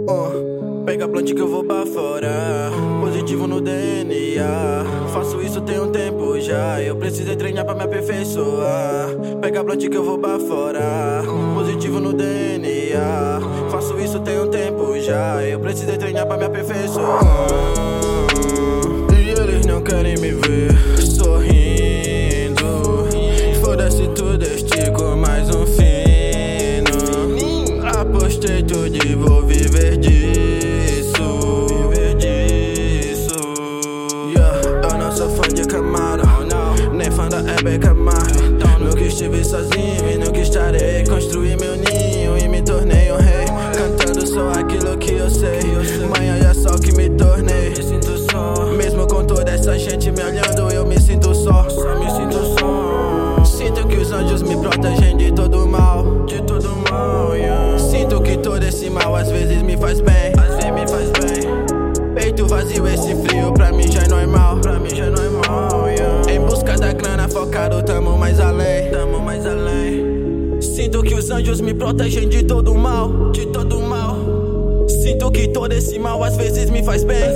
Pega a plante que eu vou pra fora. Positivo no DNA. Faço isso tem um tempo já. Eu precisei treinar pra me aperfeiçoar. Pega a plante que eu vou pra fora. Positivo no DNA. Faço isso tem um tempo já. Eu precisei treinar pra me aperfeiçoar. E eles não querem me ver sorrindo. Foda-se tudo, estico mais um fino. Apostei tudo e vou viver disso. Eu não sou fã de Camaro, nem fã da Hebe Camargo. Nunca estive sozinho e nunca estarei. Construí meu ninho e me tornei um rei. Cantando só aquilo que eu sei. Manhã é só que me tornei. Mesmo com toda essa gente me olhando, eu me sinto só. Sinto que os anjos me protegem de todo mal. Sinto que todo esse mal às vezes me faz bem. Peito vazio, esse frio pra mim já é normal. Em busca da grana, focado, tamo mais além. Sinto que os anjos me protegem de todo mal. Sinto que todo esse mal às vezes me faz bem.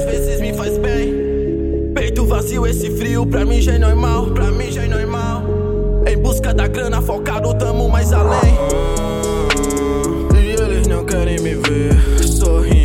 Peito vazio, esse frio pra mim já é normal. Em busca da grana, focado, tamo mais além. E eles não querem me ver sorrindo.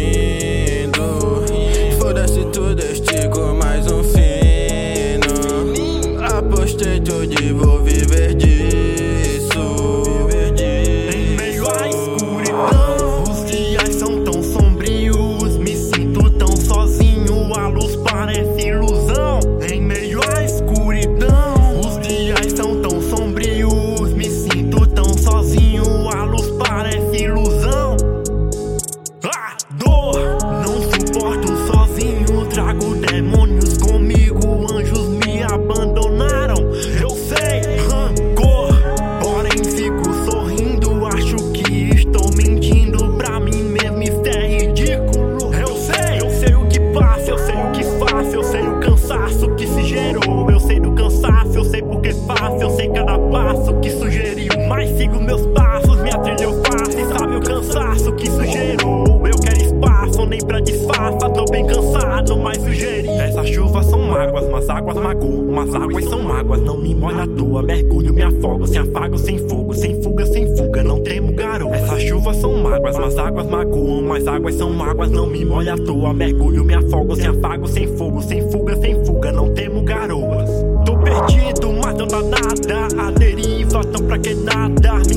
Foda-se tudo, estico mais um fino. Apostei tudo e vou viver disso. Em meio à escuridão, os dias são tão sombrios. Me sinto tão sozinho, a luz parece ilusão. Em meio à escuridão, os dias são tão sombrios. Me sinto tão sozinho, a luz parece ilusão. A dor, não suporto sozinho. Trago demônios comigo, anjos me abandonaram. Eu sei, rancor, porém fico sorrindo. Acho que estou mentindo pra mim mesmo, isso é ridículo. Eu sei o que passa, eu sei o que faço. Eu sei o cansaço que se gerou. Eu sei do cansaço, eu sei porque faço. Eu sei cada passo que sugeriu, mas sigo meus passos. Minha trilha eu faço e sabe o cansaço que isso gerou. Eu quero espaço, nem pra disfarça. Tô bem cansado, mas sugeri. Essas chuvas são mágoas, mas águas magoam. Mas águas são mágoas, não me molho à toa. Mergulho, me afogo, sem afago, sem fogo. Sem fuga, não temo garoto. Essas chuvas são mágoas, mas águas magoam. Mas águas são mágoas, não me molho à toa. Mergulho, me afogo, sem afago, sem fogo. Sem fuga, não temo garoas. Tô perdido, mas não dá nada. A deriva, tão pra que nada.